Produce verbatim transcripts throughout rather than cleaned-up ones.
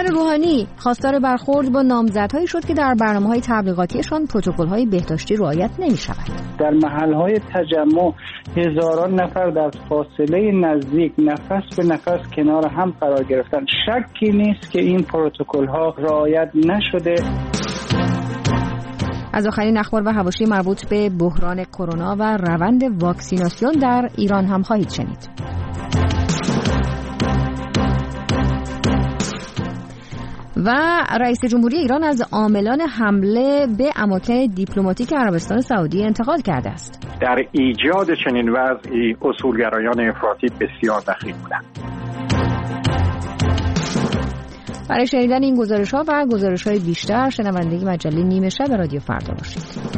روحانی خواستار برخورد با نامزدهایی شد که در برنامه‌های تبلیغاتیشان پروتکل‌های بهداشتی رعایت نمی‌شود. در محل‌های تجمع هزاران نفر در فاصله نزدیک نفس به نفس کنار هم قرار گرفتند. شکی نیست که این پروتکل‌ها رعایت نشده. از آخرین اخبار و حواشی مربوط به بحران کرونا و روند واکسیناسیون در ایران هم خواهید شنید. و رئیس جمهوری ایران از عاملان حمله به اماکن دیپلماتیک عربستان سعودی انتقاد کرده است. در ایجاد چنین وضعی اصولگرایان افراطی بسیار دخیل بودند. برای شنیدن این گزارش‌ها و گزارش‌های بیشتر شنونده مجله نیمه شب رادیو فردا باشید.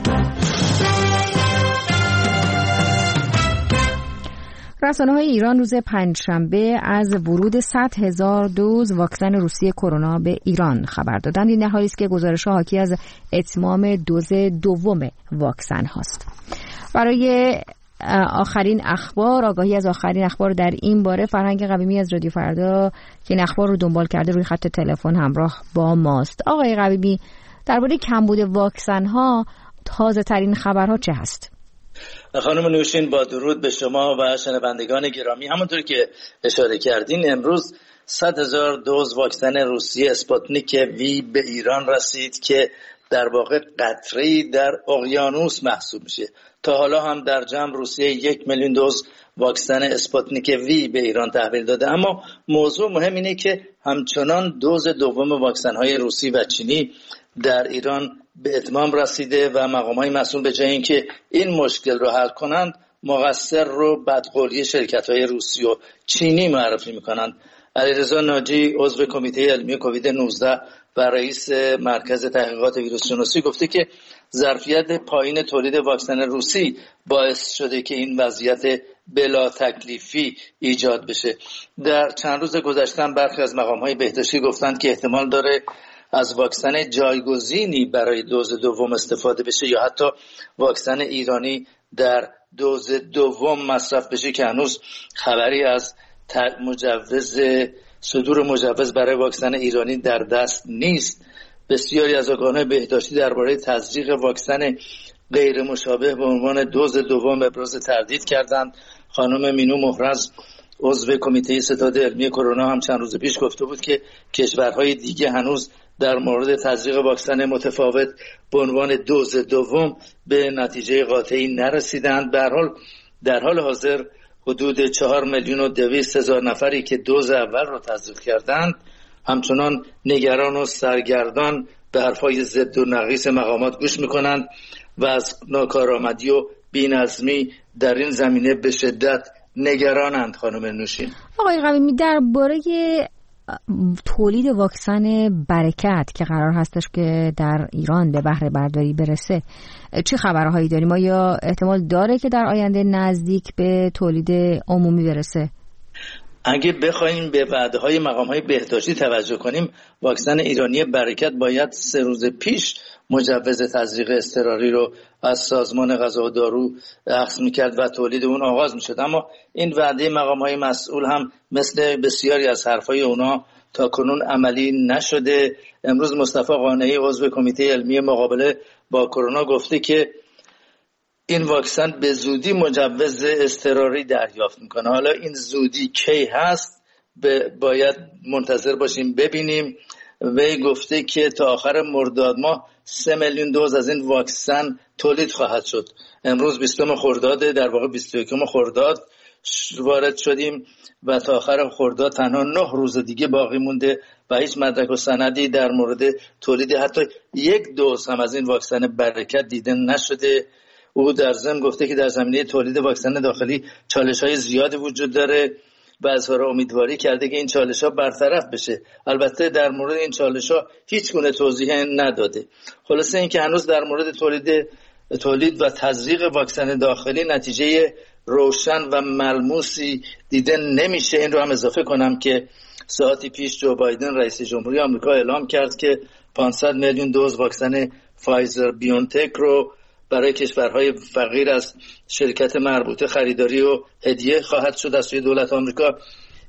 رسانه‌های ایران روز پنجشنبه از ورود صد هزار دوز واکسن روسی کرونا به ایران خبر دادند. این در حالی است که گزارش‌ها حاکی از اتمام دوز دوم واکسن هاست. برای آخرین اخبار، آگاهی از آخرین اخبار در این باره، فرهنگ قویمی از رادیو فردا که این اخبار رو دنبال کرده روی خط تلفن همراه با ماست. آقای قویمی، درباره کمبود واکسن ها تازه ترین خبرها چه هست؟ خانم نوشین، با درود به شما و شنوندگان گرامی. همونطور که اشاره کردین، امروز صد هزار دوز واکسن روسی اسپوتنیک وی به ایران رسید که در واقع قطره‌ای در اقیانوس محسوب میشه. تا حالا هم در جمع روسیه یک میلیون دوز واکسن اسپوتنیک وی به ایران تحویل داده. اما موضوع مهم اینه که همچنان دوز دوم واکسن های روسی و چینی در ایران به اتمام رسیده و مقام‌های مسئول به جای اینکه این مشکل رو حل کنند، مقصر رو بدقولی شرکت‌های روسی و چینی معرفی می‌کنند. علیرضا ناجی، عضو کمیته علمی کووید نوزده و رئیس مرکز تحقیقات ویروس شناسی، گفته که ظرفیت پایین تولید واکسن روسی باعث شده که این وضعیت بلا تکلیفی ایجاد بشه. در چند روز گذشته برخی از مقام‌های بهداشتی گفتند که احتمال داره از واکسن جایگزینی برای دوز دوم استفاده بشه یا حتی واکسن ایرانی در دوز دوم مصرف بشه که هنوز خبری از مجوز صدور مجوز برای واکسن ایرانی در دست نیست. بسیاری از آگاهان بهداشتی درباره تزریق واکسن غیر مشابه به عنوان دوز دوم ابراز تردید کردند. خانم مینو محرز، عضو کمیته ستاد علمی کرونا، هم چند روز پیش گفته بود که کشورهای دیگه هنوز در مورد تزریق واکسن متفاوت به عنوان دوز دوم به نتیجه قاطعی نرسیدند. به هر حال در حال حاضر حدود چهار میلیون و دویست هزار نفری که دوز اول رو تزریق کردند همچنان نگران و سرگردان به حرفای ضد و نقیص مقامات گوش میکنند و از ناکارآمدی و بی‌نظمی در این زمینه به شدت نگرانند. خانم نوشین. آقای قویمی، درباره تولید واکسن برکت که قرار هستش که در ایران به بهره برداری برسه، چه خبرهایی داریم؟ آیا احتمال داره که در آینده نزدیک به تولید عمومی برسه؟ اگه بخوایم به وعده‌های مقام‌های بهداشتی توجه کنیم، واکسن ایرانی برکت باید سه روز پیش مجوز تزریق اضطراری رو از سازمان غذا و دارو اخذ می‌کرد و تولید اون آغاز می‌شد. اما این وعده مقام‌های مسئول هم مثل بسیاری از حرفای اونا تا کنون عملی نشده. امروز مصطفی قانعی، عضو کمیته علمی مقابله با کرونا، گفته که این واکسن به زودی مجوز اضطراری دریافت میکنه. حالا این زودی کی هست باید منتظر باشیم ببینیم. وی گفته که تا آخر مرداد ماه سه میلیون دوز از این واکسن تولید خواهد شد. امروز بیستم خرداد، در واقع بیست و یکم خرداد وارد شدیم و تا آخر خرداد تنها نه روز دیگه باقی مونده و هیچ مدرک و سندی در مورد تولید حتی یک دوز هم از این واکسن برکت دیده نشده. او در ضمن گفته که در زمینه تولید واکسن داخلی چالش‌های زیادی وجود داره و اظهار امیدواری کرده که این چالش‌ها برطرف بشه. البته در مورد این چالش‌ها هیچ گونه توضیح نداده. خلاصه این که هنوز در مورد تولید تولید و تزریق واکسن داخلی نتیجه روشن و ملموسی دیده نمیشه. این رو هم اضافه کنم که ساعتی پیش جو بایدن رئیس جمهوری آمریکا اعلام کرد که پانصد میلیون دوز واکسن فایزر بیونتک رو برای کشورهای فقیر از شرکت مربوطه خریداری و هدیه خواهد شد از سوی دولت آمریکا.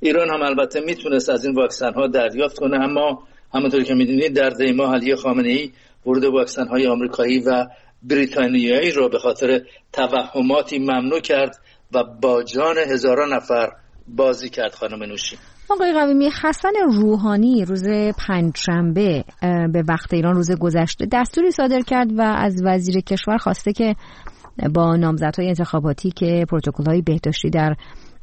ایران هم البته میتونست از این واکسن ها دریافت کنه، اما همونطور که میدونید در دی ماه علی خامنه‌ای ورود واکسن های آمریکایی و بریتانیایی رو به خاطر توهماتی ممنوع کرد و با جان هزاران نفر بازی کرد. خانم نوشین. آقای قویمی، حسن روحانی روز پنجشنبه به وقت ایران روز گذشته دستوری صادر کرد و از وزیر کشور خواسته که با نامزدهای انتخاباتی که پروتکل‌های بهداشتی در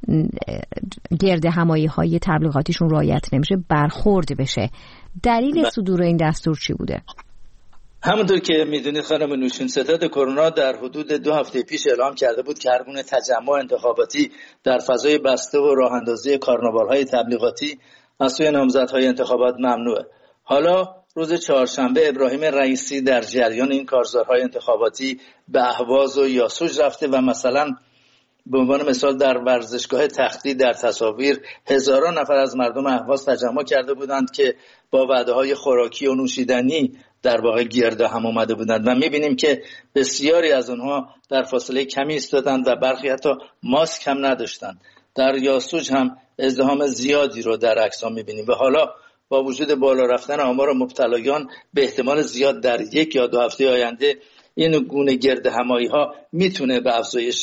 گرد همایی‌های تبلیغاتیشون رعایت نمیشه برخورد بشه. دلیل صدور این دستور چی بوده؟ همونطور که میدونید خانم نوشین، ستاد کرونا در حدود دو هفته پیش اعلام کرده بود که هر گونه تجمع انتخاباتی در فضای بسته و راه اندازی کارناوال‌های تبلیغاتی از سوی نامزدهای انتخابات ممنوعه. حالا روز چهارشنبه ابراهیم رئیسی در جریان این کارزارهای انتخاباتی به اهواز و یاسوج رفته و مثلا به عنوان مثال در ورزشگاه تختی در تصاویر هزاران نفر از مردم اهواز تجمع کرده بودند که با وعده‌های خوراکی و نوشیدنی در واقع گرد هم آمده بودند و می‌بینیم که بسیاری از اونها در فاصله کمی ایستادند و برخی حتی ماسک هم نداشتند. در یاسوج هم ازدحام زیادی رو در عکس‌ها می‌بینیم و حالا با وجود بالا رفتن آمار مبتلایان به احتمال زیاد در یک یا دو هفته آینده این گونه گرد همایی‌ها میتونه به افزایش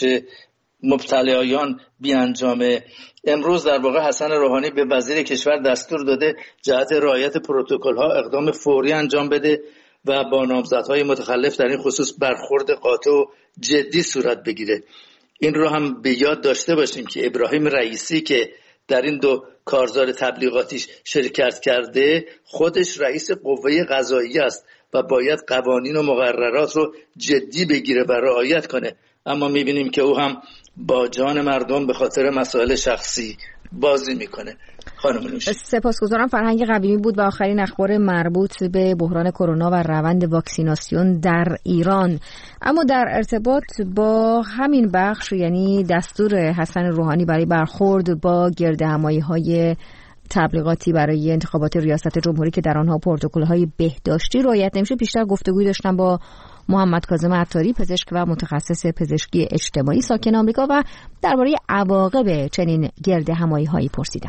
مبتلایان بیانجامه. امروز در واقع حسن روحانی به وزیر کشور دستور داده جهت رعایت پروتکل‌ها اقدام فوری انجام بده و با نامزدهای متخلف در این خصوص برخورد قاطع و جدی صورت بگیره. این رو هم به یاد داشته باشیم که ابراهیم رئیسی که در این دو کارزار تبلیغاتیش شرکت کرده خودش رئیس قوه قضاییه است و باید قوانین و مقررات رو جدی بگیره و رعایت کنه، اما میبینیم که او هم با جان مردم به خاطر مسائل شخصی بازی میکنه. خانم نوشین. سپاسگزارم. فرهنگ قویمی بود و آخرین اخبار مربوط به بحران کرونا و روند واکسیناسیون در ایران. اما در ارتباط با همین بخش، یعنی دستور حسن روحانی برای برخورد با گردهمایی‌های تبلیغاتی برای انتخابات ریاست جمهوری که در آنها پروتکل‌های بهداشتی رعایت نمیشه، بیشتر گفتگوی داشتم با محمد کاظم عطاری، پزشک و متخصص پزشکی اجتماعی ساکن آمریکا، و درباره عواقب چنین گردهمایی‌هایی پرسیدم.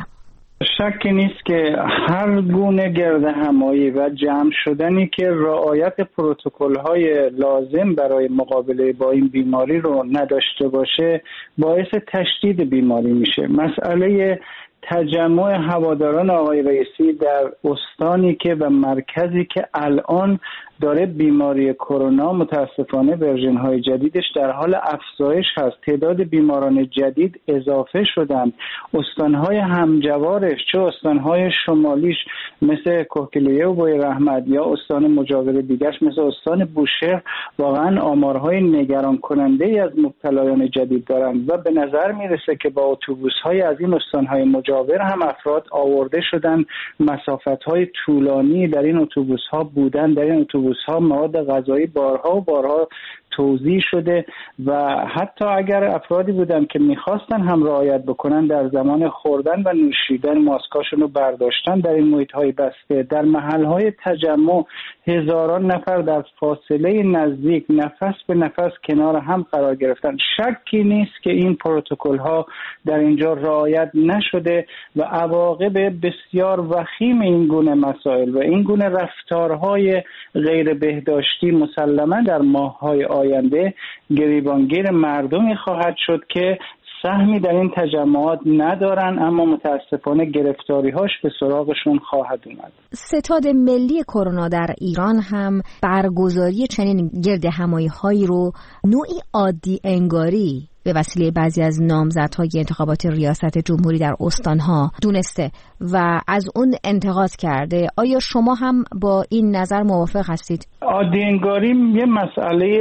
شکی نیست که هر گونه گردهمایی و جمع شدنی که رعایت پروتکل‌های لازم برای مقابله با این بیماری رو نداشته باشه باعث تشدید بیماری میشه. مسئله تجمع هواداران آقای رئیسی در استانی که و مرکزی که الان داره بیماری کرونا متاسفانه ورژن‌های جدیدش در حال افزایش هست، تعداد بیماران جدید اضافه شدن، استان‌های همجوارش چه استان‌های شمالیش مثل کوکلیه و بوی رحمت یا استان مجاور دیگرش مثل استان بوشهر واقعا آمارهای نگران کننده ای از مبتلایان جدید دارند و به نظر میرسه که با اتوبوس‌های از این استان‌های مجاور هم افراد آورده شدن، مسافت‌های طولانی در این اتوبوس‌ها بودن، در این اتوبوس ها مواد غذایی بارها و بارها توزیع شده و حتی اگر افرادی بودن که میخواستن هم رعایت بکنن در زمان خوردن و نوشیدن ماسکاشون رو برداشتن در این محیط های بسته، در محل های تجمع هزاران نفر در فاصله نزدیک نفس به نفس کنار هم قرار گرفتن. شکی نیست که این پروتکل ها در اینجا رعایت نشده و عواقب بسیار وخیم این گونه مسائل و این گونه رفتارهای غیر بهداشتی مسلما در ماه‌های آینده گریبانگیر مردمی خواهد شد که سهمی در این تجمعات ندارن، اما متاسفانه گرفتاری‌هاش به سراغشون خواهد اومد. ستاد ملی کرونا در ایران هم برگزاری چنین گردهمایی‌هایی رو نوعی عادی انگاری به وسیله بعضی از نامزدهای انتخابات ریاست جمهوری در استانها دونسته و از اون انتقاد کرده. آیا شما هم با این نظر موافق هستید؟ عادی انگاری یه مسئله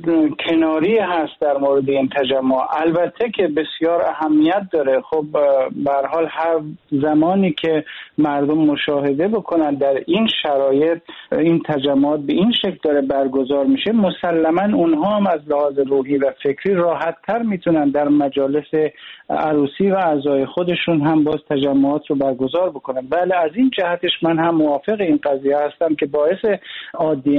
کناری هست در مورد این تجمع، البته که بسیار اهمیت داره. خب به هر حال هر زمانی که مردم مشاهده بکنن در این شرایط این تجمعات به این شکل داره برگزار میشه، مسلما اونها هم از لحاظ روحی و فکری راحت‌تر میتونن در مجالس عروسی و اعضای خودشون هم باز تجمعات رو برگزار بکنن. بله، از این جهتش من هم موافق این قضیه هستم که باعث عادی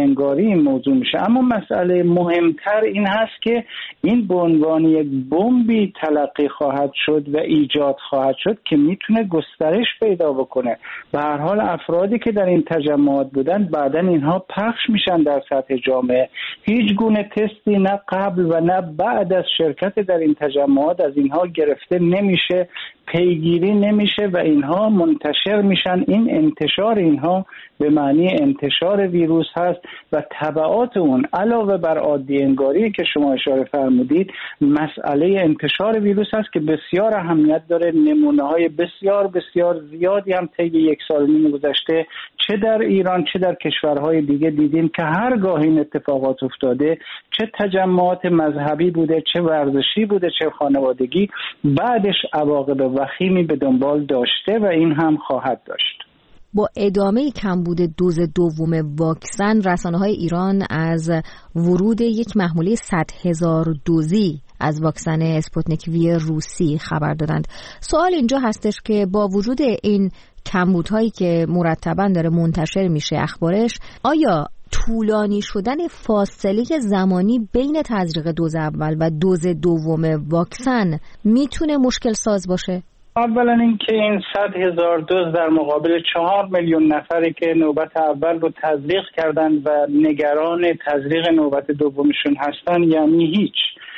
انگاری این موضوع میشه. اما مسئله مهمتر این هست که این به عنوان یک بمبی تلقی خواهد شد و ایجاد خواهد شد که میتونه گسترش پیدا بکنه. به هر حال افرادی که در این تجمعات بودن بعداً اینها پخش میشن در سطح جامعه. هیچ گونه تستی نه قبل و نه بعد از شرکت در این تجمعات از اینها گرفته نمیشه، پیگیری نمیشه و اینها منتشر میشن. این انتشار اینها به معنی انتشار ویروس هست و تبعات اون علاوه بر عادی انگاری که شما اشاره فرمودید، مسئله انتشار ویروس هست که بسیار اهمیت داره. نمونه های بسیار بسیار زیادی هم طی یک سال نیم گذشته چه در ایران چه در کشورهای دیگه دیدیم که هرگاه این اتفاقات افتاده، چه تجمعات مذهبی بوده، چه ورزشی بوده، چه خانوادگی، بعدش عواقب وخیمی به دنبال داشته و این هم خواهد داشت. با ادامه کمبود دوز دوم واکسن، رسانه‌های ایران از ورود یک محموله صد هزار دوزی از واکسن اسپوتنیک وی روسی خبر دادند. سوال اینجا هستش که با وجود این کمبودهایی که مرتباً داره منتشر میشه اخبارش، آیا طولانی شدن فاصله زمانی بین تزریق دوز اول و دوز دوم واکسن میتونه مشکل ساز باشه؟ اولا اینکه این صد هزار دوز در مقابل چهار میلیون نفری که نوبت اول رو تزریق کردن و نگران تزریق نوبت دومشون هستن یعنی هیچ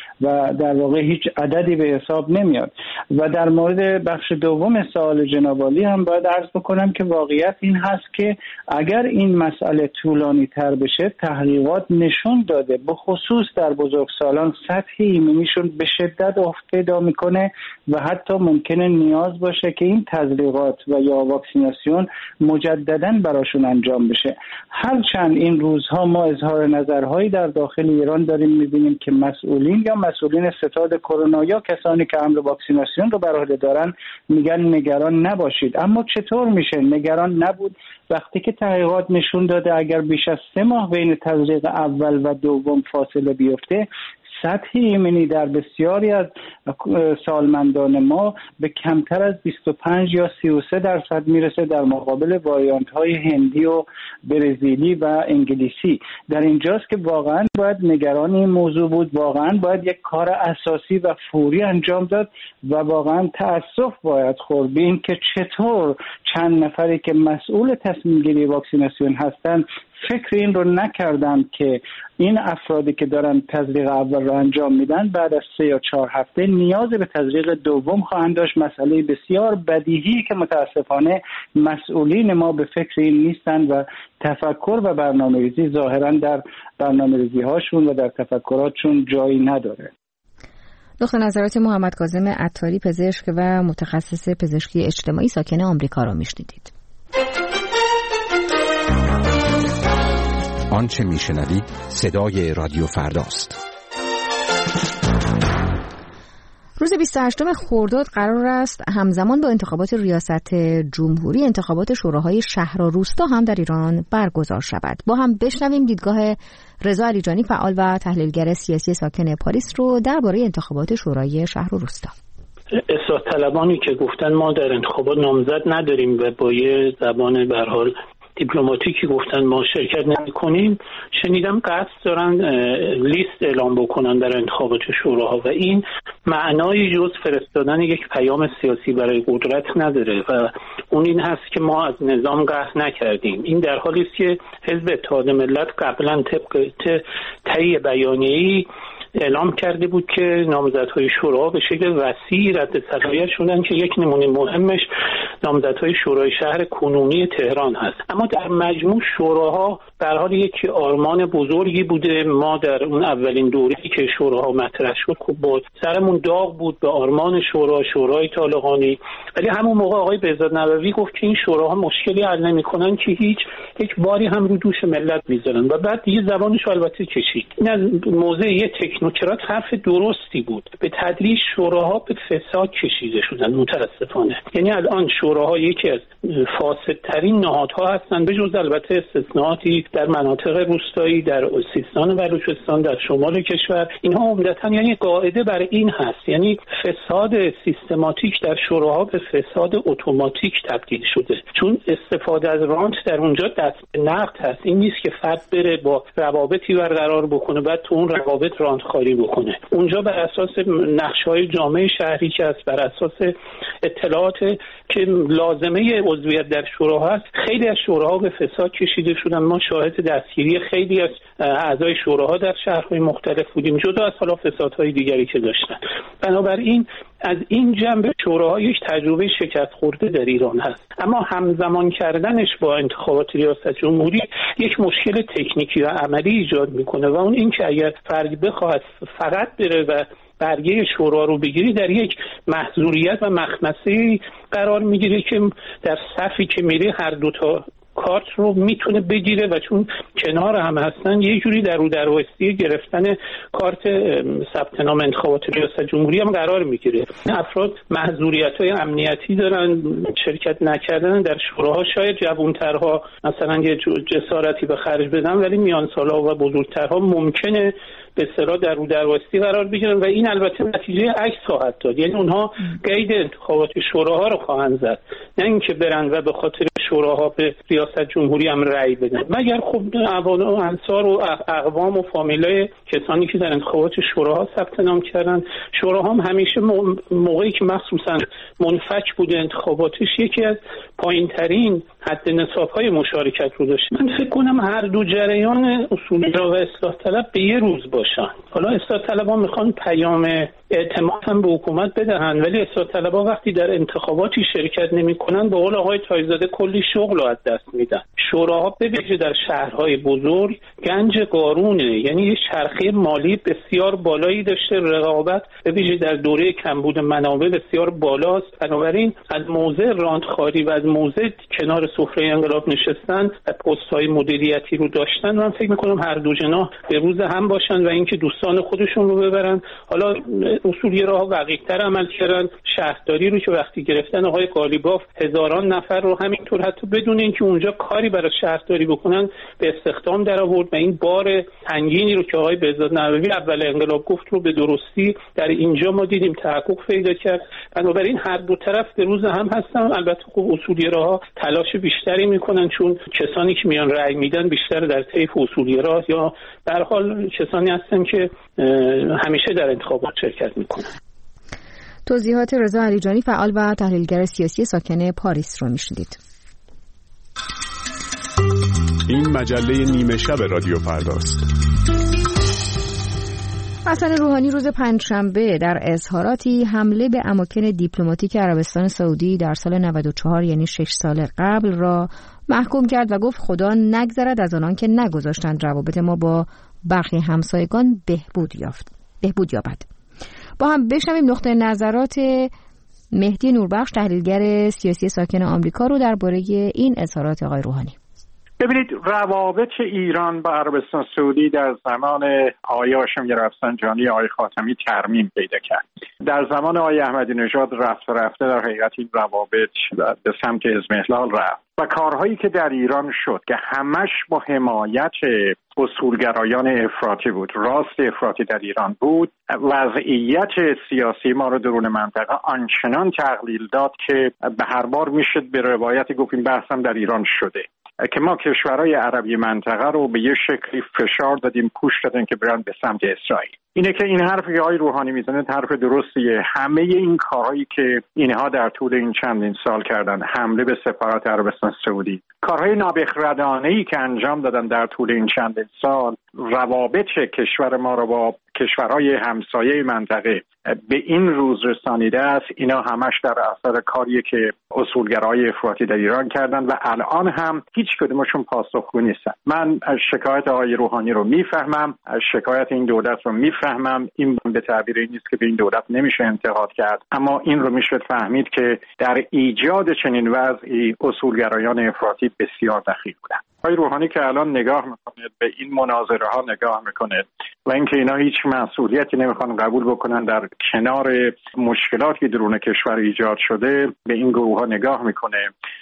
و در واقع هیچ عددی به حساب نمیاد. و در مورد بخش دوم سوال جناب عالی هم باید عرض بکنم که واقعیت این هست که اگر این مسئله طولانی تر بشه، تحقیقات نشون داده به خصوص در بزرگسالان سطح ایمنیشون به شدت افت پیدا میکنه و حتی ممکنه نیاز باشه که این تزریقات و یا واکسیناسیون مجدداً براشون انجام بشه. هرچند این روزها ما اظهار نظرهایی در داخل ایران داریم میبینیم که مسئولین یا مسئولین ستاد کرونا یا کسانی که امر واکسیناسیون رو بر عهده دارن میگن نگران نباشید. اما چطور میشه نگران نبود وقتی که تحقیقات نشون داده اگر بیش از سه ماه بین تزریق اول و دوم فاصله بیفته، سطح ایمنی در بسیاری از سالمندان ما به کمتر از بیست و پنج یا سی و سه درصد میرسه در مقابل واریانت های هندی و برزیلی و انگلیسی. در اینجاست که واقعا باید نگران این موضوع بود، واقعا باید یک کار اساسی و فوری انجام داد و واقعا تأسف باید خورد به این که چطور چند نفری که مسئول تصمیم گیری واکسیناسیون هستن فکر این رو نکردن که این افرادی که دارن تزریق اول رو انجام میدن بعد از سه یا چهار هفته نیاز به تزریق دوم خواهند داشت. مسئله بسیار بدیهی که متاسفانه مسئولین ما به فکر این نیستن و تفکر و برنامه‌ریزی ظاهراً در برنامه‌ریزی هاشون و در تفکراتشون جایی نداره. دکتر نظرات محمد کاظم عطاری، پزشک و متخصص پزشکی اجتماعی ساکن آمریکا را میشنیدید. آنچه میشنوید صدای رادیو فرداست. روز بیست و هشتم خرداد قرار است همزمان با انتخابات ریاست جمهوری انتخابات شوراهای شهر و روستا هم در ایران برگزار شود. با هم بشنویم دیدگاه رضا علیجانی، فعال و تحلیلگر سیاسی ساکن پاریس، رو درباره انتخابات شورای شهر و روستا. اصلاح طلبانی که گفتن ما در انتخابات نامزد نداریم و با یه زبان به هر حال دیپلماتیکی گفتن ما شرکت نمی کنیم، شنیدم قصد دارن لیست اعلام بکنن در انتخابات شوراها و این معنای جز فرستادن یک پیام سیاسی برای قدرت نداره و اون این هست که ما از نظام قهر نکردیم. این در حالی است که حزب اتحاد ملت قبلا طبق طی بیانیه‌ای اعلام کرده بود که نامزدهای شورا به شکل وسیع رد صلاحیت شدن که یک نمونه مهمش نامزدهای شورای شهر کنونی تهران هست. اما در مجموع شوراها در حال یک آرمان بزرگی بوده. ما در اون اولین دوره‌ای که شوراها مطرح شد خب با سرمون داغ بود به آرمان شورا شورای طالقانی، ولی همون موقع آقای بهزاد نبوی گفت که این شوراها مشکلی حل نمی‌کنن که هیچ یک باری هم رو دوش ملت می‌ذارن و بعد دیگه زبانش البته کشید. این از موضع یک تکنوکرات حرف درستی بود. به تدریج شوراها به فساد کشیده شدن متأسفانه. یعنی الان شورا شوراها یکی از فاسدترین نهادها هستند، به جز البته استثناءاتی در مناطق روستایی، در سیستان و بلوچستان، در شمال کشور. اینها عمدتاً یعنی قاعده بر این هست، یعنی فساد سیستماتیک در شوراها به فساد اتوماتیک تبدیل شده، چون استفاده از رانت در اونجا دست به نقد هست. این نیست که فرد بره با روابطی برقرار بکنه بعد تو اون روابط رانت خاری بکنه. اونجا بر اساس نقشه‌های جامعه شهری که است، بر اساس اطلاعات که لازمه عضویت در شوراها هست، خیلی از شوراها به فساد کشیده شدن. ما شاهد دستگیری خیلی از اعضای شوراها در شهرهای مختلف بودیم، جدا از حالا فسادهای دیگری که داشتن. بنابراین از این جنبه شوراها یک تجربه شکست خورده در ایران هست، اما همزمان کردنش با انتخابات ریاست جمهوری یک مشکل تکنیکی و عملی ایجاد میکنه و اون این که اگر فرد بخواد فقط بره و برگه شورا رو بگیری، در یک محظوریت و مخمسه قرار میگیره که در صفی که میره هر دوتا کارت رو میتونه بگیره و چون کنار هم هستن یه جوری در رو درواستی گرفتن کارت ثبت نام انتخابات ریاست جمهوری هم قرار میگیره. افراد محظوریت‌های امنیتی دارن، شرکت نکردن در شوراها. شاید جوان‌ترها مثلا یه جسارتی به خرج بدن، ولی میانسال‌ها و بزرگترها ممکنه به اصطلاح در رو درواستی قرار بگیرن و این البته نتیجه عکس خواهد داد، یعنی اونها قید انتخابات شوراها رو خواهند زد، نه اینکه برن و به خاطر شوراها به ریاست جمهوری هم رأی بدن، مگر خب عوام و انصار و اقوام و فامیلای کسانی که در انتخابات شوراها ثبت نام کردن. شوراها هم همیشه موقعی که مخصوصا منفک بوده انتخاباتش، یکی از پایین‌ترین حد نصاب‌های مشارکت رو داشته. من فکر کنم هر دو جریان اصولگرا و اصلاح طلب به یه روز باشن. حالا اصلاح طلب‌ها میخوان پیام اعتماد هم به حکومت بدهن، ولی اصلاح طلب‌ها وقتی در انتخاباتی شرکت نمی‌کنن به قول آقای تایزاده کلی شغل رو از دست میدن. شوراها به ویژه در شهرهای بزرگ گنج قارونه، یعنی یه چرخه مالی بسیار بالایی داشته، رقابت به ویژه در دوره کمبود منابع بسیار بالاست. بنابراین از موضع راندخاری و از موضع کنار سفره انقلاب نشستن و پست‌های مدیریتی رو داشتن، من فکر می‌کنم هر دو جناح به روز هم باشن و اینکه دوستان خودشون رو ببرن. حالا اصولگراها دقیق‌تر عمل کردن، شهرداری رو که وقتی گرفتن آقای قالیباف هزاران نفر رو همینطور حتی بدون اینکه اونجا کاری برای شهرداری بکنن به استخدام در آورد و این بار سنگینی رو که آقای بهزاد نووی اول انقلاب گفت رو به درستی در اینجا ما دیدیم تحقق پیدا کرد. بنابراین هر دو طرف به روز هم هستن. البته خب اصولگراها تلاش بیشتری میکنن چون کسانی که میان رأی میدن بیشتر در طیف اصولگرا یا به هر حال کسانی هستن که همیشه در انتخابات شرکت میکنن. توضیحات رضا علیجانی، فعال و تحلیلگر سیاسی ساکن پاریس رو میشنیدید. این مجله نیمه شب رادیو فرداست. حسن روحانی روز پنجشنبه در اظهاراتی حمله به اماکن دیپلماتیک عربستان سعودی در سال نود و چهار یعنی شش سال قبل را محکوم کرد و گفت خدا نگذرد از آنان که نگذاشتند روابط ما با برخی همسایگان بهبود یافت بهبود یابد. با هم بشنویم نقطه نظرات مهدی نوربخش، تحلیلگر سیاسی ساکن آمریکا رو درباره این اظهارات آقای روحانی. ببینید، روابط ایران با عربستان سعودی در زمان آقای هاشمی رفسنجانی آقای خاتمی ترمیم پیدا کرد. در زمان آقای احمدی نژاد رفته رفته در حقیقت این روابط به سمت اضمحلال رفت و کارهایی که در ایران شد که همش با حمایت اصولگرایان افراطی بود، راست افراطی در ایران بود، وضعیت سیاسی ما رو درون منطقه آنچنان تقلیل داد که به هر بار میشد به روایت گفت این بحث هم در ایران شده که ما کشورهای عربی منطقه رو به یه شکلی فشار دادیم، پوش دادیم که برن به سمت اسرائیل. اینه که این حرفی که آقای روحانی میزنه حرف درستیه. همه این کارهایی که اینها در طول این چندین سال کردن، حمله به سفارت عربستان سعودی، کارهای نابخردانه‌ای که انجام دادن در طول این چندین سال، روابط کشور ما رو با کشورهای همسایه منطقه به این روز رسانیده است. اینا همش در اثر کاریه که اصولگرای افراطی در ایران کردن و الان هم هیچ کدومشون پاسخگو نیستن. من شکایت آقای روحانی رو میفهمم، شکایت این دولت رو میفهمم. این به تعبیر این نیست که به این دولت نمیشه انتقاد کرد، اما این رو میشه فهمید که در ایجاد چنین وضعی اصولگرایان افراطی بسیار دخیل بودن. آقای روحانی که الان نگاه میکنه به این مناظره ها نگاه میکنه و اینکه اینا هیچ مسئولیتی نمیخوان قبول بکنن در کنار مشکلاتی درون کشور ایجاد شده، به این گروه ها نگاه میکنه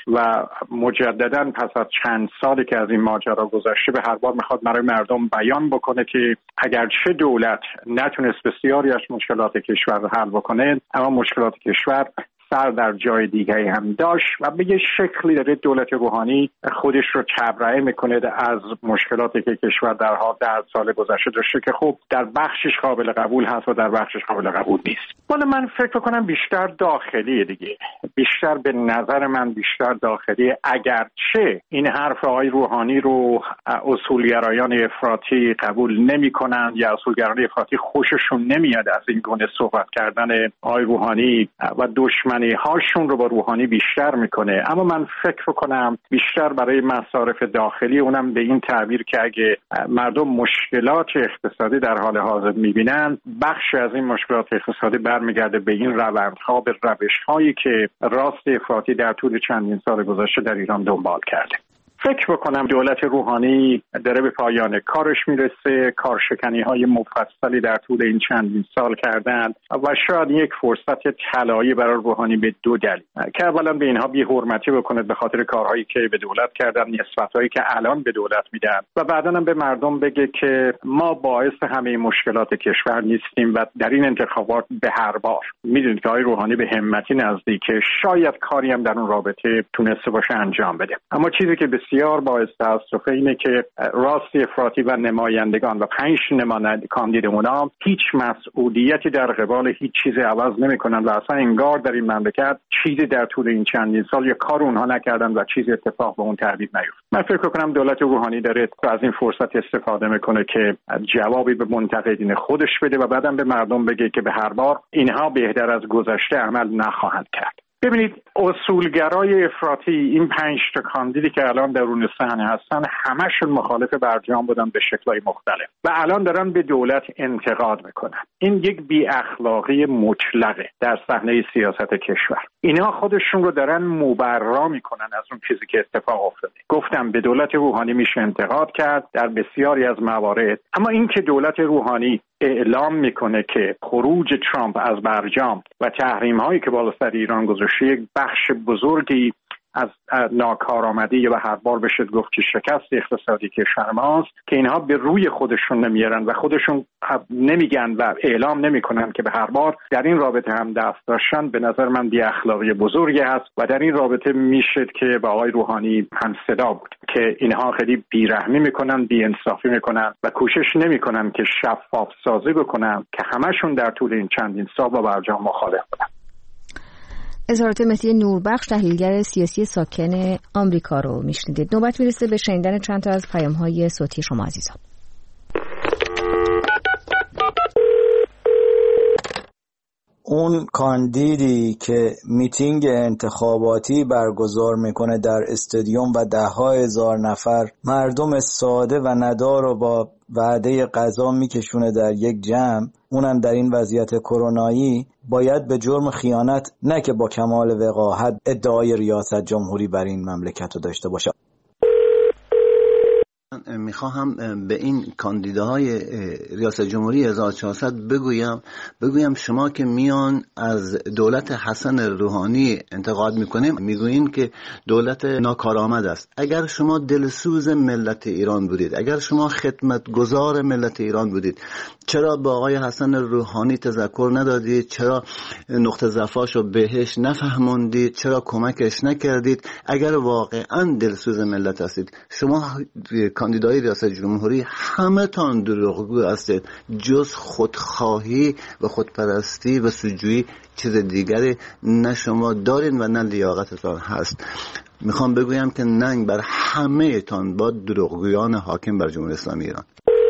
و مجددا پس از چند سالی که از این ماجرا گذشته به هر بار میخواد برای مردم بیان بکنه که اگرچه دولت نتونست بسیاری از مشکلات کشور رو حل بکنه، اما مشکلات کشور سر در جای دیگه هم داشت و به یه شکلی داره دولت روحانی خودش رو تبرئه میکنه از مشکلاتی که کشور در حال در سال گذشته داشته که خب در بخشش قابل قبول هست و در بخشش قابل قبول نیست. ولی من فکر کنم بیشتر داخلی دیگه، بیشتر به نظر من بیشتر داخلی، اگرچه این حرف آقای روحانی رو اصولگرایان افراطی قبول نمیکنن یا اصولگرایان افراطی خوششون نمیاد از این گونه صحبت کردن آقای روحانی و دشمن هاشون رو با روحانی بیشتر میکنه، اما من فکر کنم بیشتر برای مصارف داخلی، اونم به این تعبیر که اگه مردم مشکلات اقتصادی در حال حاضر میبینن، بخش از این مشکلات اقتصادی برمیگرده به این روندها، به روش‌هایی که راست افراطی در طول چندین سال گذشته در ایران دنبال کرده. فکر بکنم دولت روحانی داره به پایان کارش میرسه، کارشکنی های مفصلی در طول این چندین سال کردن و شاید یک فرصت طلایی برای روحانی به دو دلیل که اولا به اینها بی حرمتی بکنه به خاطر کارهایی که به دولت کردن، نسبتایی که الان به دولت میدن، و بعدا هم به مردم بگه که ما باعث همه مشکلات کشور نیستیم و در این انتخابات به هر بار میدونید که آقای روحانی به همتی نزدیکه، شاید کاری هم در اون رابطه تونسته باشه انجام بده. اما چیزی که بسیار باعث تأسفه اینه که راستی افراطی و نمایندگان و پنج نماینده کاندید اونا هیچ مسئولیتی در قبال هیچ چیزی عوض نمی‌کنن و اصلا انگار در این مملکت چیزی در طول این چندین سال یا کار اونها نکردن و چیزی اتفاق به اون ترتیب نیفتاد. من فکر کنم دولت روحانی داره از این فرصت استفاده میکنه که جوابی به منتقدین خودش بده و بعدم به مردم بگه که به هر بار اینها بهتر از گذشته عمل نخواهند کرد. ببینید اصولگرای افراطی، این پنج تا کاندیدی که الان درون صحنه هستن، همشون مخالف برجام بودن به شکل‌های مختلف و الان دارن به دولت انتقاد میکنن. این یک بی اخلاقی مطلقه در صحنه سیاست کشور. اینها خودشون رو دارن مبرا میکنن از اون چیزی که اتفاق افتاده. گفتم به دولت روحانی میشه انتقاد کرد در بسیاری از موارد، اما این که دولت روحانی اعلام میکنه که خروج ترامپ از برجام و تحریم هایی که بالا سر ایران گذاشته یک بخش بزرگی از ناکارآمدی و هر بار بشه گفت که شکست اقتصادی کشور ماست، که اینها به روی خودشون نمیارن و خودشون نمیگن و اعلام نمیکنن که به هر بار در این رابطه هم دست داشتن، به نظر من بی اخلاقی بزرگی هست و در این رابطه میشه که با آقای روحانی هم صدا بود که اینها خیلی بیرحمی میکنن، بی انصافی میکنن و کوشش نمیکنن که شفاف سازی بکنن که همشون در طول این چندین سال با برجام مخالف بودن. اظهارات مهدی نوربخش، تحلیلگر سیاسی ساکن آمریکا رو میشنیدید. نوبت میرسه به شنیدن چند تا از پیام‌های صوتی شما عزیزان. اون کاندیدی که میتینگ انتخاباتی برگزار میکنه در استادیوم و ده ها هزار نفر مردم ساده و ندار رو با وعده غذا میکشونه در یک جمع، اونم در این وضعیت کرونایی، باید به جرم خیانت نه که با کمال وقاحت ادعای ریاست جمهوری بر این مملکت رو داشته باشه. میخواهم به این کاندیداهای ریاست جمهوری هزار و چهارصد بگویم بگویم شما که میان از دولت حسن روحانی انتقاد میکنیم، میگوییم که دولت ناکارآمد است. اگر شما دلسوز ملت ایران بودید، اگر شما خدمتگزار ملت ایران بودید، چرا به آقای حسن روحانی تذکر ندادید؟ چرا نقطه ضعفاشو بهش نفهموندید؟ چرا کمکش نکردید؟ اگر واقعا دلسوز ملت هستید، شما کاندیدای ریاست جمهوری همه تان دروغگو هستید، جز خودخواهی و خودپرستی و سوجویی چیز دیگری نه شما دارین و نه لیاقتتان هست. میخوام بگویم که ننگ بر همه تان با دروغگویان حاکم بر جمهوری اسلامی ایران.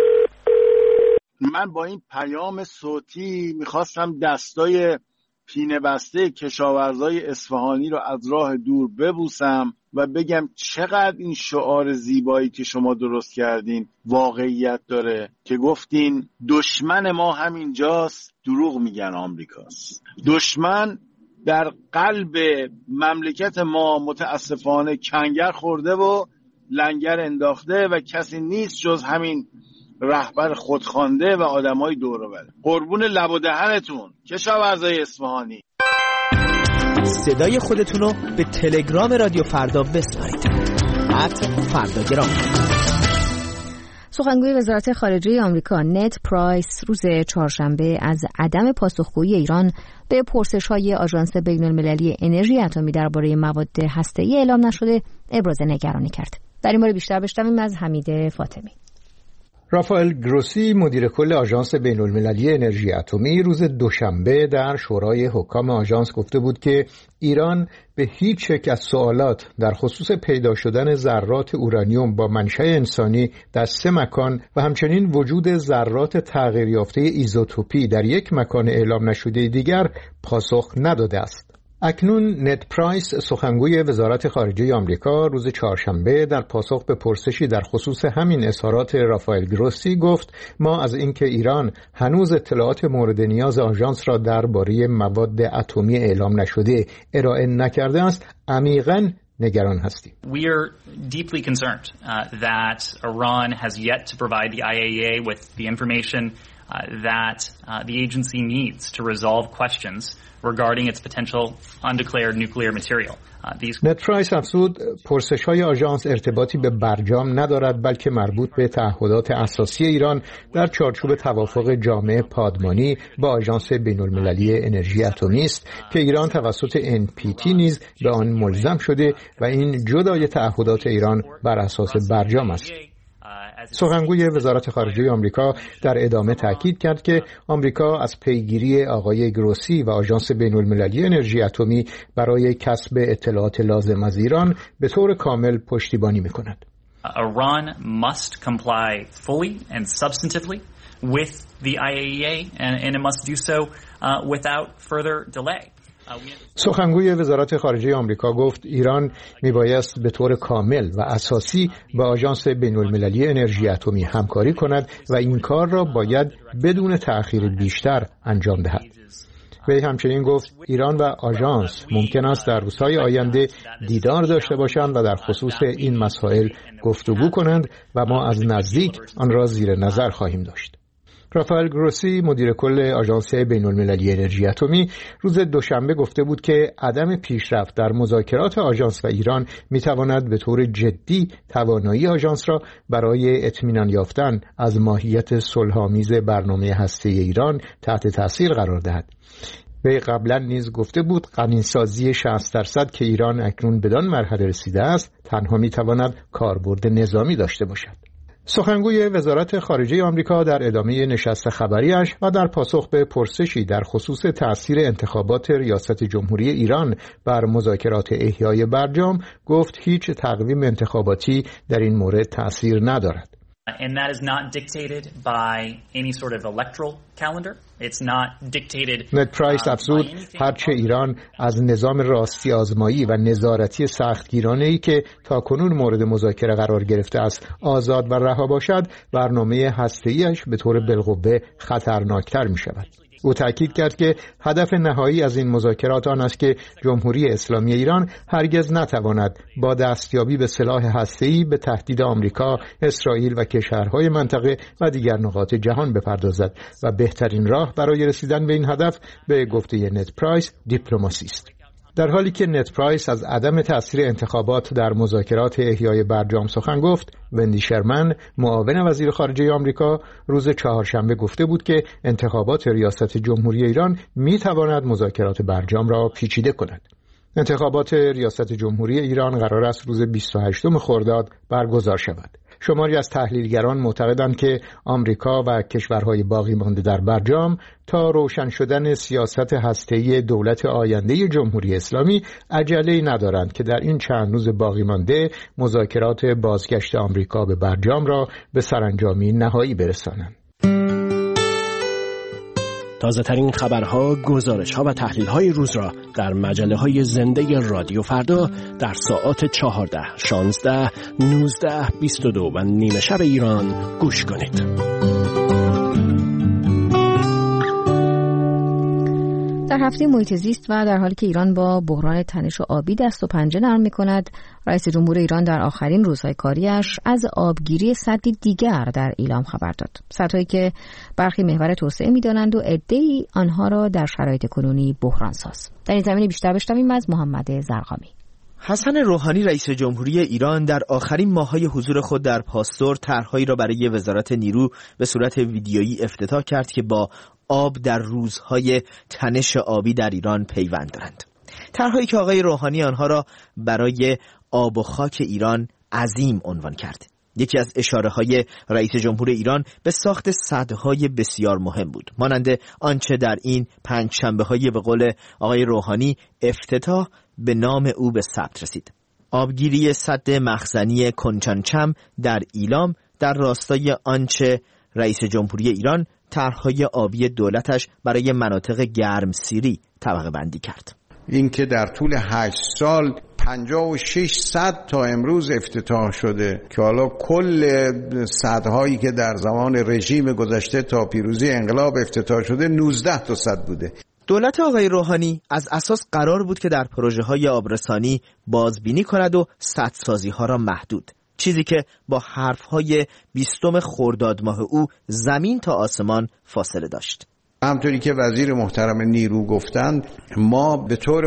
من با این پیام صوتی میخواستم دستای پینه بسته کشاورزای اصفهانی رو از راه دور ببوسم و بگم چقدر این شعار زیبایی که شما درست کردین واقعیت داره که گفتین دشمن ما همینجاست، دروغ میگن آمریکاست. دشمن در قلب مملکت ما متاسفانه کنگر خورده و لنگر انداخته و کسی نیست جز همین رهبر خودخوانده و آدمای دور و بر. قربون لب و دهنتون کشاورزای اصفهانی. صدای خودتونو به تلگرام رادیو فردا بسپارید. ات فرداگرام. سخنگوی وزارت خارجه آمریکا نت پرایس روز چهارشنبه از عدم پاسخگویی ایران به پرسش‌های آژانس بین‌المللی انرژی اتمی درباره مواد هسته‌ای اعلام نشده ابراز نگرانی کرد. در این باره بیشتر بشنویم از حمید فاطمی. رافائل گروسی مدیر کل آژانس بین‌المللی انرژی اتمی روز دوشنبه در شورای حکام آژانس گفته بود که ایران به هیچ یک از سوالات در خصوص پیدا شدن ذرات اورانیوم با منشأ انسانی در سه مکان و همچنین وجود ذرات تغییر یافته ایزوتوپی در یک مکان اعلام نشده دیگر پاسخ نداده است. اکنون نت پرایس سخنگوی وزارت خارجه آمریکا روز چهارشنبه در پاسخ به پرسشی در خصوص همین اظهارات رافائل گروسی گفت ما از اینکه ایران هنوز اطلاعات مورد نیاز آژانس را درباره مواد اتمی اعلام نشده ارائه نکرده است عمیقاً نگران هستیم. We are deeply concerned uh, that Iran has yet to provide the I A E A with the information uh, that uh, the agency needs to resolve questions regarding its potential undeclared nuclear material. نت پرایس افزود پرسش‌های آژانس ارتباطی به برجام ندارد بلکه مربوط به تعهدات اساسی ایران در چارچوب توافق جامع پادمانی با آژانس بین‌المللی انرژی اتمی است که ایران توسط ان پی تی نیز به آن ملزم شده و این جدای تعهدات ایران بر اساس برجام است. سخنگوی وزارت خارجه آمریکا در ادامه تاکید کرد که آمریکا از پیگیری آقای گروسی و آژانس بین‌المللی انرژی اتمی برای کسب اطلاعات لازم از ایران به طور کامل پشتیبانی می‌کند. Iran must comply fully and substantively with the I A E A and, and it must do so uh, without further delay. سخنگوی وزارت خارجه آمریکا گفت ایران میبایست به طور کامل و اساسی با آژانس بین‌المللی انرژی اتمی همکاری کند و این کار را باید بدون تأخیر بیشتر انجام دهد. وی همچنین گفت ایران و آژانس ممکن است در روزهای آینده دیدار داشته باشند و در خصوص این مسائل گفتگو کنند و ما از نزدیک آن را زیر نظر خواهیم داشت. رافائل گروسی مدیر کل آژانس بین‌المللی انرژی اتمی روز دوشنبه گفته بود که عدم پیشرفت در مذاکرات آژانس و ایران میتواند به طور جدی توانایی آژانس را برای اطمینان یافتن از ماهیت صلح‌آمیز برنامه هسته‌ای ایران تحت تاثیر قرار دهد. وی قبلا نیز گفته بود غنی‌سازی شصت درصد که ایران اکنون بدان مرحله رسیده است تنها میتواند کاربرد نظامی داشته باشد. سخنگوی وزارت خارجه آمریکا در ادامه نشست خبریش و در پاسخ به پرسشی در خصوص تأثیر انتخابات ریاست جمهوری ایران بر مذاکرات احیای برجام گفت هیچ تقویم انتخاباتی در این مورد تأثیر ندارد. And that is not dictated by any sort of electoral calendar. It's not dictated. نت پرایس افزود هرچه ایران از نظام راستی آزمایی و نظارتی سختگیرانه‌ای که تاکنون مورد مذاکره قرار گرفته است آزاد و رها باشد برنامه هسته‌ایش به طور بالقوه خطرناکتر می شود. او تاکید کرد که هدف نهایی از این مذاکرات آن است که جمهوری اسلامی ایران هرگز نتواند با دستیابی به سلاح هسته‌ای به تهدید آمریکا، اسرائیل و کشورهای منطقه و دیگر نقاط جهان بپردازد و بهترین راه برای رسیدن به این هدف به گفته نت پرایس دیپلماسی است. در حالی که نت پرایس از عدم تأثیر انتخابات در مذاکرات احیای برجام سخن گفت، وندی شرمن معاون وزیر خارجه آمریکا روز چهارشنبه گفته بود که انتخابات ریاست جمهوری ایران می تواند مذاکرات برجام را پیچیده کند. انتخابات ریاست جمهوری ایران قرار است روز بیست و هشتم خرداد برگزار شود. شماری از تحلیلگران معتقدند که آمریکا و کشورهای باقی مانده در برجام تا روشن شدن سیاست هسته‌ای دولت آینده جمهوری اسلامی عجله‌ای ندارند که در این چند روز باقی مانده مذاکرات بازگشت آمریکا به برجام را به سرانجامی نهایی برسانند. تازه ترین خبرها، گزارش‌ها و تحلیل‌های روز را در مجله‌های زنده رادیو فردا در ساعات چهارده، شانزده، نوزده، بیست و دو و نیمه شب ایران گوش کنید. در هفته محیط زیست و در حالی که ایران با بحران تنش آبی دست و پنجه نرم می‌کند، رئیس جمهور ایران در آخرین روزهای کاریش از آبگیری سدی دیگر در ایلام خبر داد. سدهایی که برخی محور توسعه می‌دانند و عده‌ای آنها را در شرایط کنونی بحران ساز. در این زمینه بیشتر بشنویم از محمد زرقامی. حسن روحانی رئیس جمهوری ایران در آخرین ماه‌های حضور خود در پاستور طرح‌هایی را برای وزارت نیرو به صورت ویدیویی افتتاح کرد که با آب در روزهای تنش آبی در ایران پیوند دارند. طرح‌هایی که آقای روحانی آنها را برای آب و خاک ایران عظیم عنوان کرد. یکی از اشاره‌های رئیس جمهور ایران به ساخت سدهای بسیار مهم بود، مانند آنچه در این پنج شنبه‌های به قول آقای روحانی افتتاح به نام او به ثبت رسید. آبگیری سد مخزنی کنچنچم در ایلام در راستای آنچه رئیس جمهوری ایران طرح‌های آبی دولتش برای مناطق گرمسیری طبقه بندی کرد. این که در طول هشت سال پنجاه و شش سد تا امروز افتتاح شده که حالا کل سدهایی که در زمان رژیم گذشته تا پیروزی انقلاب افتتاح شده نوزده تا سد بوده. دولت آقای روحانی از اساس قرار بود که در پروژه‌های آبرسانی بازبینی کند و سدسازی‌ها را محدود، چیزی که با حرف‌های بیستم خرداد ماه او زمین تا آسمان فاصله داشت. همطوری که وزیر محترم نیرو گفتند، ما به طور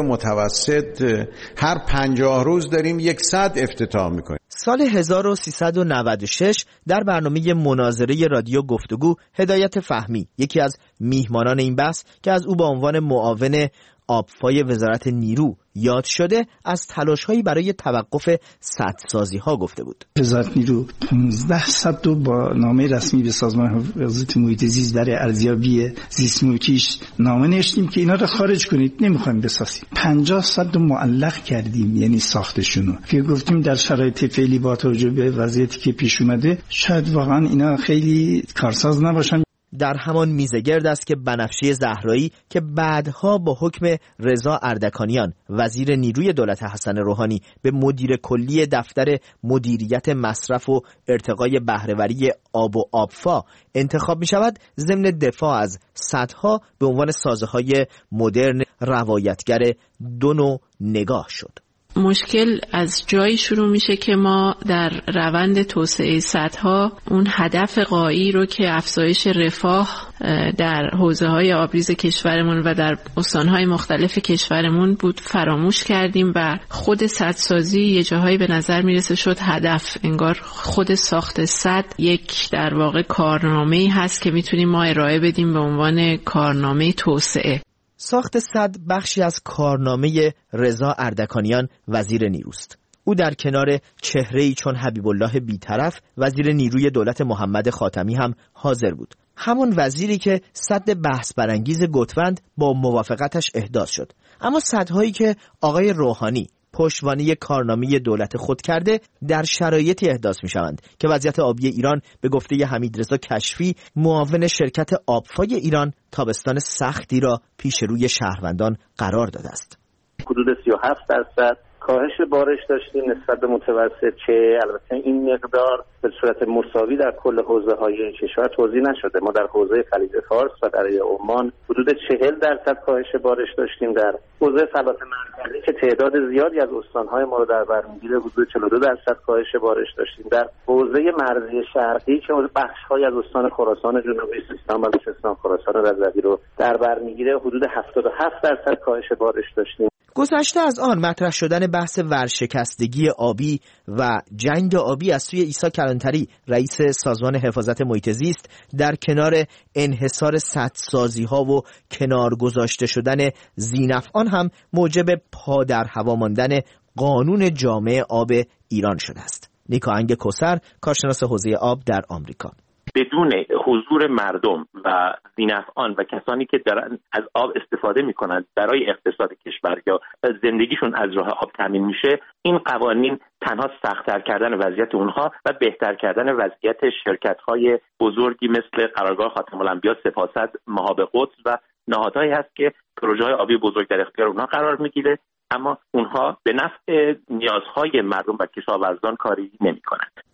متوسط هر پنجاه روز داریم یک سد افتتاح میکنیم. سال هزار و سیصد و نود و شش در برنامه مناظره رادیو گفتگو، هدایت فهمی یکی از میهمانان این بحث که از او با عنوان معاون آبفای وزارت نیرو یاد شده، از تلاش‌هایی برای توقف سدسازی‌ها گفته بود. وزارت نیرو پانزده سد رو با نامه رسمی به سازمان حفاظت محیط زیست برای ارزیابی زیست محیطیش نامه نوشتیم که اینا رو خارج کنید، نمی‌خوایم بسازیم. پنجاه سد رو معلق کردیم، یعنی ساختشون رو، که گفتیم در شرایط فعلی با توجه به وضعیتی که پیش اومده شاید واقعا اینا خیلی کارساز نباشن. در همان میزگرد است که بنفشه زهرایی که بعدها با حکم رضا اردکانیان وزیر نیروی دولت حسن روحانی به مدیر کلی دفتر مدیریت مصرف و ارتقای بهره‌وری آب و آبفا انتخاب می شود، ضمن دفاع از سدها به عنوان سازه‌های مدرن روایتگر دو نوع نگاه شد. مشکل از جایی شروع میشه که ما در روند توسعه سدها اون هدف غایی رو که افزایش رفاه در حوزه‌های آبریز کشورمون و در استان‌های مختلف کشورمون بود فراموش کردیم و خود سدسازی یه جاهایی به نظر میرسه شد هدف. انگار خود ساخت سد یک در واقع کارنامه‌ای هست که میتونیم ما ارائه بدیم به عنوان کارنامه توسعه. ساخت سد بخشی از کارنامه رضا اردکانیان وزیر نیروست. او در کنار چهره‌ای چون حبیب الله بی‌طرف وزیر نیروی دولت محمد خاتمی هم حاضر بود. همون وزیری که سد بحث برانگیز گتوند با موافقتش احداث شد. اما سدهایی که آقای روحانی پشتوانه کارنامه دولت خود کرده در شرایطی احداث می شوند که وضعیت آبی ایران به گفته حمیدرضا کشفی معاون شرکت آبفای ایران تابستان سختی را پیش روی شهروندان قرار داده است. حدود سی و هفت درصد کاهش بارش داشتیم نسبت به متوسط، که البته این مقدار به صورت مساوی در کل حوزه‌های کشور توزیع نشده. ما در حوزه خلیج فارس و دریای عمان حدود چهل درصد کاهش بارش داشتیم. در حوزه فلات مرکزی که تعداد زیادی از استان‌های ما رو در بر می‌گیره حدود چهل و دو درصد کاهش بارش داشتیم. در حوزه مرزی شرقی که بخش‌های از استان خراسان جنوبی، سیستان و بلوچستان، خراسان رضوی رو در بر می‌گیره حدود هفتاد و هفت درصد کاهش بارش داشتیم. گذشته از آن مطرح شدن بحث ورشکستگی آبی و جنگ آبی از سوی عیسی کلانتری رئیس سازمان حفاظت محیط زیست در کنار انحصار سدسازی‌ها و کنار گذاشته شدن ذی‌نفعان هم موجب پا در هوا ماندن قانون جامع آب ایران شده است. نیکا انگ کوثر، کارشناس حوزه آب در آمریکا: بدون حضور مردم و ذی‌نفعان و کسانی که دارن از آب استفاده میکنند برای اقتصاد کشور یا زندگیشون از راه آب تامین میشه، این قوانین تنها سخت‌تر کردن وضعیت اونها و بهتر کردن وضعیت شرکت‌های بزرگی مثل قرارگاه خاتم الانبیا، سپاست، مهاب قدس و نهادهایی هست که پروژه‌های آبی بزرگ در اختیار اونها قرار میگیره، اما اونها به نفع نیازهای مردم و کشاورزان کاری نمی‌کنند.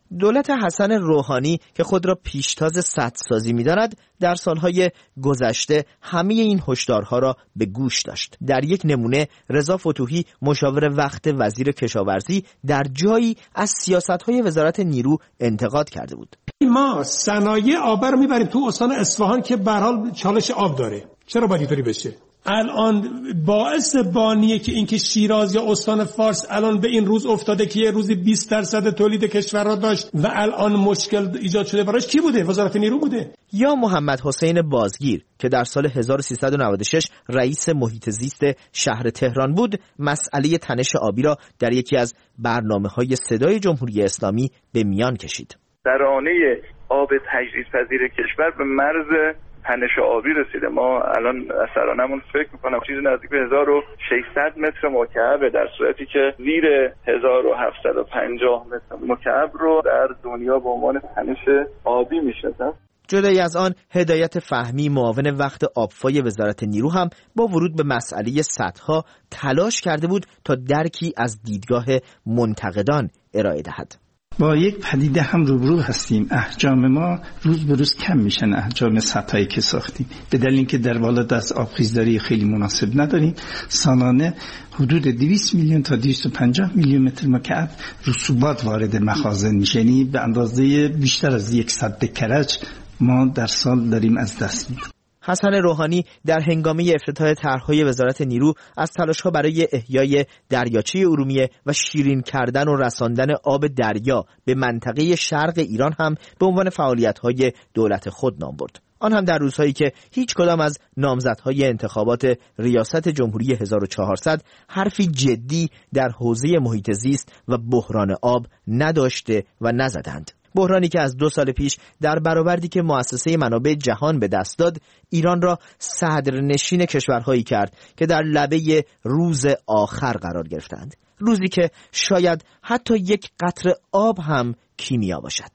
دولت حسن روحانی که خود را پیشتاز سدسازی می‌داند در سالهای گذشته همه این هشدارها را به گوش داشت. در یک نمونه رضا فتوحی مشاور وقت وزیر کشاورزی در جایی از سیاست‌های وزارت نیرو انتقاد کرده بود. ما صنایع آب رو میبریم تو استان اصفهان که به هر حال چالش آب داره. چرا باید اینطوری بشه؟ الان باعث بانیه که اینکه شیراز یا استان فارس الان به این روز افتاده که یه روزی بیست درصد تولید کشور را داشت و الان مشکل ایجاد شده براش کی بوده؟ وزارت نیرو بوده. یا محمد حسین بازگیر که در سال هزار و سیصد و نود و شش رئیس محیط زیست شهر تهران بود، مسئله تنش آبی را در یکی از برنامه‌های صدای جمهوری اسلامی به میان کشید. ترانه آب تجدیدپذیر کشور به مرز تنش آبی رسیده. ما الان اثرانمون فکر میکنم چیزی نزدیک به هزار و ششصد متر مکعب، در صورتی که زیر هزار و هفتصد و پنجاه متر مکعب رو در دنیا به عنوان تنش آبی میشناسن. جدای از آن، هدایت فهمی معاون وقت آبفای وزارت نیرو هم با ورود به مسئله سدها تلاش کرده بود تا درکی از دیدگاه منتقدان ارائه دهد. با یک پدیده هم روبرو هستیم. احجام ما روز به روز کم میشن، احجام سدهایی که ساختیم، به دلیل اینکه در بالا دست آبخیزداری خیلی مناسب نداریم. سالانه حدود دویست میلیون تا دویست و پنجاه میلیون متر مکعب رسوبات وارد مخازن میشه، یعنی به اندازه بیشتر از یک سد کرج ما در سال داریم از دست میدیم. حسن روحانی در هنگامه افتتاح طرح‌های وزارت نیرو از تلاش‌ها برای احیای دریاچه ارومیه و شیرین کردن و رساندن آب دریا به منطقه شرق ایران هم به عنوان فعالیت‌های دولت خود نام برد. آن هم در روزهایی که هیچ کدام از نامزدهای انتخابات ریاست جمهوری هزار و چهارصد حرفی جدی در حوزه محیط زیست و بحران آب نداشته و نزدند. بحرانی که از دو سال پیش در برآوردی که مؤسسه منابع جهان به دست داد، ایران را صدرنشین کشورهایی کرد که در لبه روز آخر قرار گرفتند. روزی که شاید حتی یک قطره آب هم کیمیا باشد.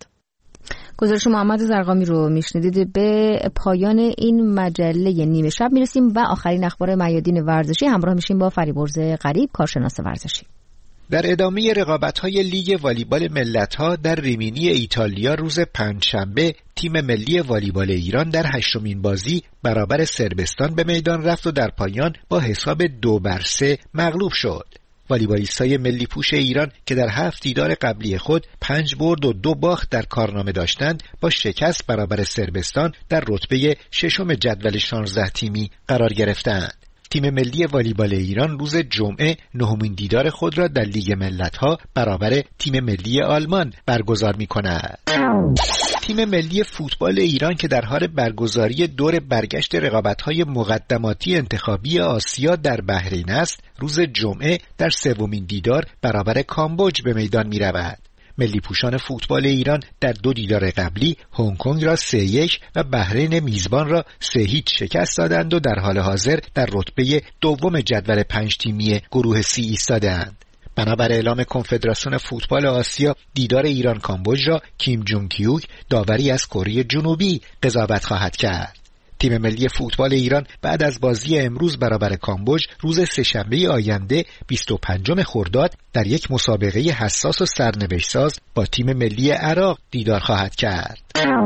گزارش محمد زرقامی رو میشنیدید. به پایان این مجله نیمه شب میرسیم و آخرین اخبار میادین ورزشی همراه میشیم با فریبرز غریب، کارشناس ورزشی. در ادامه رقابت‌های لیگ والیبال ملت‌ها در ریمینی ایتالیا روز پنجشنبه، تیم ملی والیبال ایران در هشتمین بازی برابر صربستان به میدان رفت و در پایان با حساب دو بر سه مغلوب شد. والیبالیستای ملی پوش ایران که در هفت دیدار قبلی خود پنج برد و دو باخت در کارنامه داشتند، با شکست برابر صربستان در رتبه ششم جدول شانزده تیمی قرار گرفتند. تیم ملی والیبال ایران روز جمعه نهمین دیدار خود را در لیگ ملت‌ها برابر تیم ملی آلمان برگزار می‌کند. تیم ملی فوتبال ایران که در حال برگزاری دور برگشت رقابت‌های مقدماتی انتخابی آسیا در بحرین است، روز جمعه در سومین دیدار برابر کامبوج به میدان می‌رود. ملی پوشان فوتبال ایران در دو دیدار قبلی هنگ کنگ را سه یک و بحرین میزبان را سه هیچ شکست دادند و در حال حاضر در رتبه دوم جدول پنج تیمی گروه سی ایستادند. بنابر اعلام کنفدراسیون فوتبال آسیا، دیدار ایران کامبوج را کیم جونگ کیوک، داوری از کره جنوبی، قضاوت خواهد کرد. تیم ملی فوتبال ایران بعد از بازی امروز برابر کامبوج روز سه‌شنبه آینده بیست و پنجم خرداد در یک مسابقه حساس و سرنوشت‌ساز با تیم ملی عراق دیدار خواهد کرد.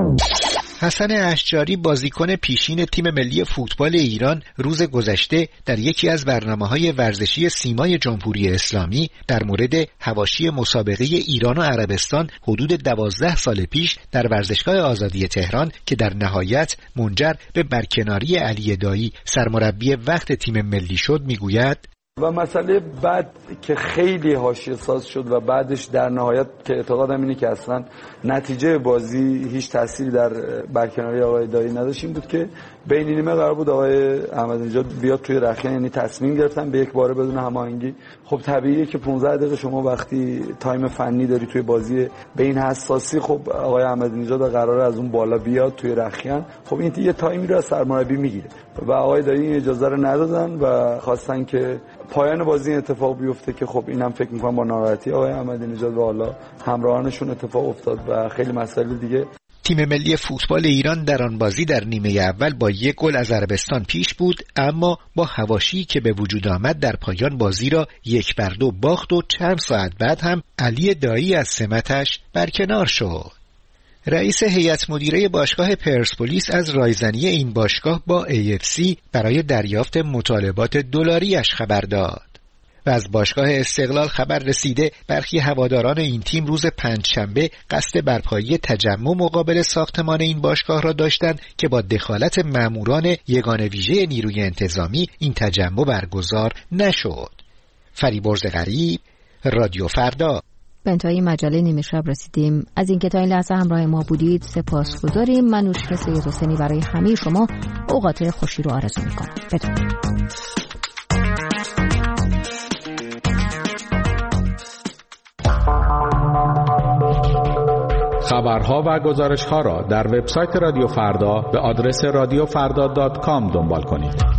حسن اشجاری، بازیکن پیشین تیم ملی فوتبال ایران، روز گذشته در یکی از برنامه‌های ورزشی سیمای جمهوری اسلامی در مورد حواشی مسابقه ایران و عربستان حدود دوازده سال پیش در ورزشگاه آزادی تهران که در نهایت منجر به برکناری علی دایی سرمربی وقت تیم ملی شد میگوید: و مسئله بعد که خیلی حاشیه ساز شد و بعدش در نهایت که اعتقادم اینه که اصلا نتیجه بازی هیچ تأثیری در برکناری آقای دایی نداشت، این بود که بین نیمه قرار بود آقای احمدی نژاد بیاد توی رخیان، یعنی تصمیم گرفتن به یک باره بدون هماهنگی. خب طبیعیه که پانزده دقیقه شما وقتی تایم فنی داری توی بازی به این حساسی، خب آقای احمدی نژاد قراره از اون بالا بیاد توی رخیان، خب این یه تایمی رو از سرمربی میگیره و آقای دایی اجازه رو ندادن و خواستن که پایان بازی اتفاق بیفته که خب اینم فکر می‌کنم با ناراحتی آقای احمدی نژاد و حالا همراهانشون اتفاق افتاد و خیلی مسائل دیگه. تیم ملی فوتبال ایران در آن بازی در نیمه اول با یک گل از عربستان پیش بود، اما با حواشی که به وجود آمد در پایان بازی را یک بر دو باخت و چند ساعت بعد هم علی دایی از سمتش برکنار شد. رئیس هیئت مدیره باشگاه پرسپولیس از رایزنی این باشگاه با ای اف سی برای دریافت مطالبات دلاریش خبر داد. و از باشگاه استقلال خبر رسیده برخی هواداران این تیم روز پنجشنبه قصد برپایی تجمع مقابل ساختمان این باشگاه را داشتند که با دخالت ماموران یگان ویژه نیروی انتظامی این تجمع برگزار نشد. فریبرز غریب، رادیو فردا. به انتهای مجله نیمه شب رسیدیم. از اینکه تا این لحظه همراه ما بودید سپاسگزاریم. من نوشین سید حسینی برای همه شما اوقات خوشی رو آرزو می‌کنم. بدرود. خبرها و گزارش‌ها را در وبسایت رادیو فردا به آدرس رادیو فردا دات کام دنبال کنید.